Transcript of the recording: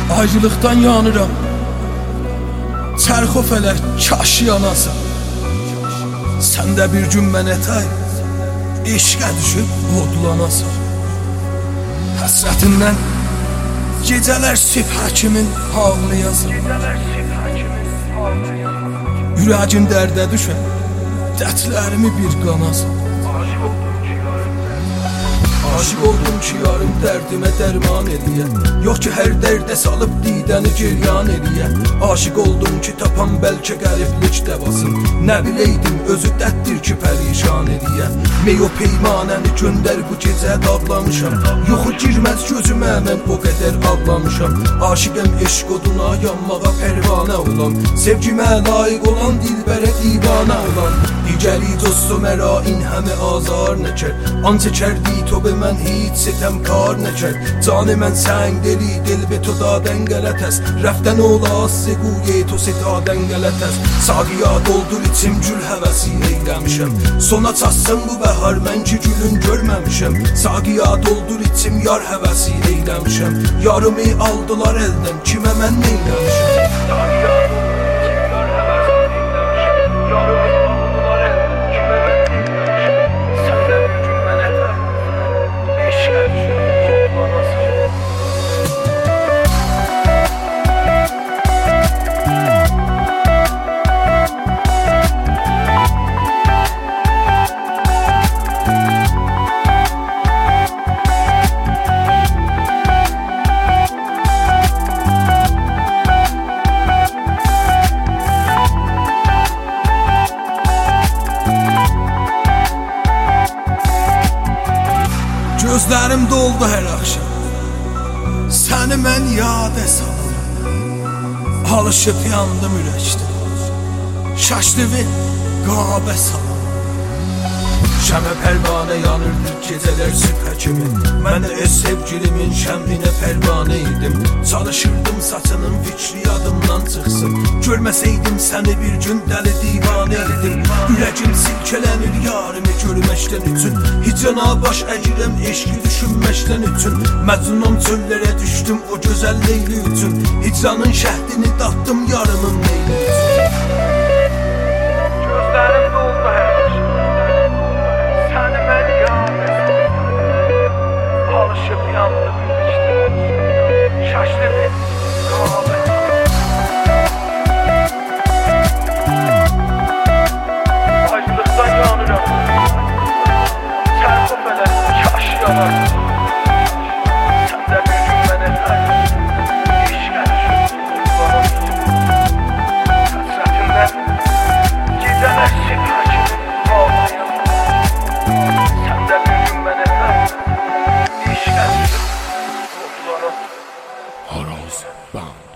Ayrılıqdan yanıram, çərx o fələk kaş yanasan. Sən də bir gün mənə tay, eşqə düşüb odlanasan. Həsrətindən gecələr sifhə kimin ağlayasan. Ürəgin dərdə düşən, dərdlərimi bir qanasan. Aşık oldum ki yarım dərdimə dərman eləyə. Yox ki hər dərdə salıb didəni giryan eləyə. Aşık oldum ki tapan bəlkə qəriblik dəvasın. Nə biləydim özü dərddir ki pərişan eləyə. Mey o peymanəni göndər bu gecə dağlamışam. Yoxu girməz gözümə mən o qədər ağlamışam. Aşıqəm eşq oduna yanmağa pərvanə olan. Sevgimə layiq olan dilbərə divanə olan. Digəri dostu məra in həmi azar nəkər. Anca kərdi to be mən hiç sitemkar nəkər. Canı mən səng deli dil be to dadən qələt əs. Rəftən ola seguye to sitadən qələt əs. Saqiya doldur içim gül həvəsi eyləmişəm. Sona çatsın bu bəhar mən ki gülün görməmişəm. Saqiya doldur içim yar həvəsi eyləmişəm. Yarımı aldılar əldən kimə mən neyləmişəm. Saqiya gözlərim doldu hər axşam. Səni mən yadə salım. Alışıb yandım ürəkdə. Şaşdı və qabə salım. Şəmə pərvanə yanırdı gecələr sübhə kimi. Mən də öz sevgilimin şəmrinə pərvanə idim. Çalışırdım saçının fikri yadımdan çıxsın. Görməsəydim səni bir gün dəli divanə idim. Ürəgim silkələnir yarımı görməkdən üçün. Hicrana baş əyirəm eşqi düşünməkdən üçün. Məcnun çöllərə düşdüm o gözəl leyli üçün. Hicranın şəhdini datdım yarımın leyli üçün. Gözlərim doldu hər axşam. Səni mən yadə salım. Alışıb yandım ürəkdə. Şaşdı və qabə Horoz Band.